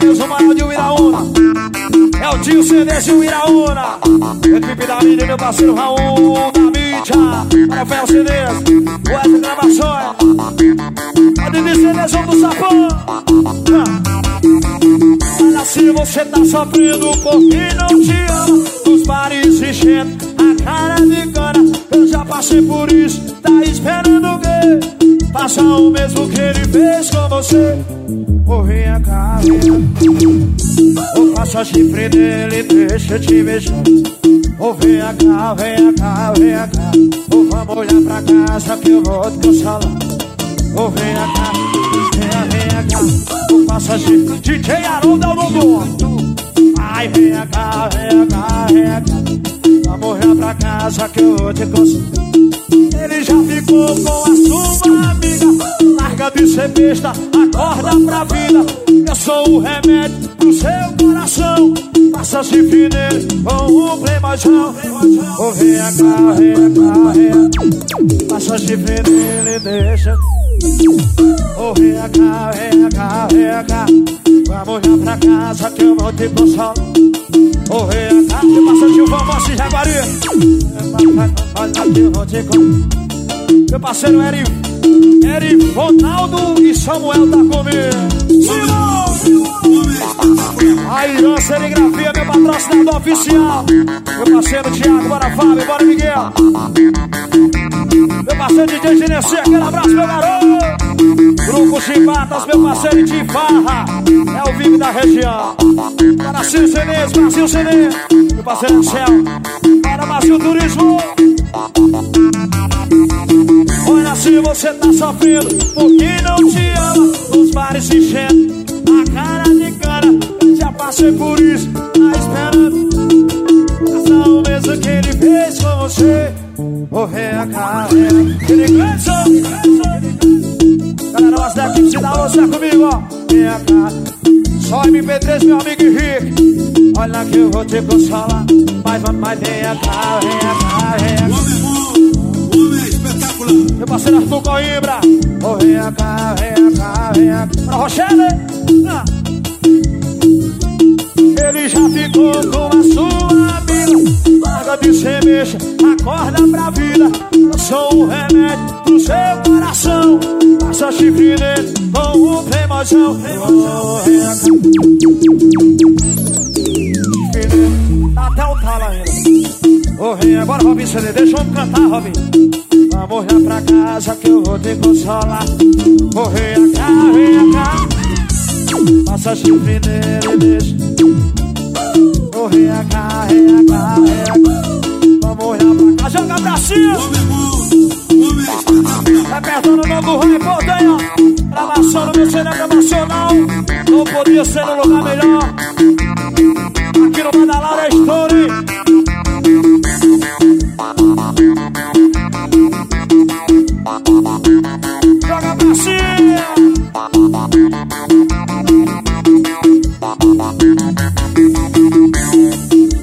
CDs, o maior de Uiraúna. É o tio CDs de Uiraúna. Equipe da mídia, meu parceiro Raul da mídia. Rafael CDs, o Wesley Gravações. A Didi CDs, do Sapão. Olha, se você tá sofrendo porque não te ama, os bares enchendo a cara de cana. Eu já passei por isso, tá esperando o quê? Faça o mesmo que ele fez com você. Ou venha cá, ou faça chifre dele, deixa eu te beijar. Ou venha cá, venha cá, venha cá. Ou vamos olhar pra casa que eu vou te consolar. Ou venha cá, venha cá. Ou faça chifre, DJ Haroldo é o nome. Ai, venha cá, venha cá, venha cá. Vamos olhar pra casa que eu vou te consolar. Ele já ficou com a sua amiga. Larga de ser besta, acorda pra vida. Eu sou o remédio pro seu coração. Faça chifre nele com um playboyzão. Ou venha cá, venha cá, venha cá. Faça chifre nele, deixa. Ou venha cá, venha cá, venha cá. Vamos já pra casa que eu vou te consolar. Ou venha cá, que passa de Vamos Jaguari. Olha que eu vou te consolar. Meu parceiro Eri, Ronaldo e Samuel tá comigo. A Irã Serigrafia, meu patrocinador oficial. Meu parceiro Thiago, bora Fábio, bora Miguel. Meu parceiro DJ Genesi, aquele abraço, meu garoto. Grupo Chibatas, meu parceiro de Farra. É o vivo da região. Para Sil Cenês, Brasil Cenês. Meu parceiro Ansel. Para Brasil Turismo. Olha, se você tá sofrendo porque não te ama, os bares se enchendo a cara de cana. Eu já passei por isso, tá esperando. Faça o mesmo que ele fez com você. Ou venha cá, ele cresceu. Galera, nós daqui se dá você comigo, ó. Venha cá, só MP3, meu amigo Henrique. Olha que eu vou te consolar. Mas venha cá, venha cá, venha cá. Meu parceiro Arthur Coimbra. Oh, venha cá, venha cá, venha cá. Pra Rochelle. Ele já ficou com a sua amiga. Larga de ser mexa, acorda pra vida. Eu sou o remédio pro seu coração. Passa chifre nele com um playboyzão. Oh, venha cá. Chifre nele, tá até o talo ainda. Oh, venha, agora Robin CD, deixa eu cantar, Robin. Vamos já pra casa que eu vou te consolar. Oh, venha cá, venha cá. Passa chifre nele, deixa. Oh, venha cá, venha cá, venha cá. Vamos já pra casa, joga pra cima. Apertando o nome do Rui Portanha. Gravação no meu CD promocional. Não podia ser um lugar melhor. Aqui no Badalaura é Story.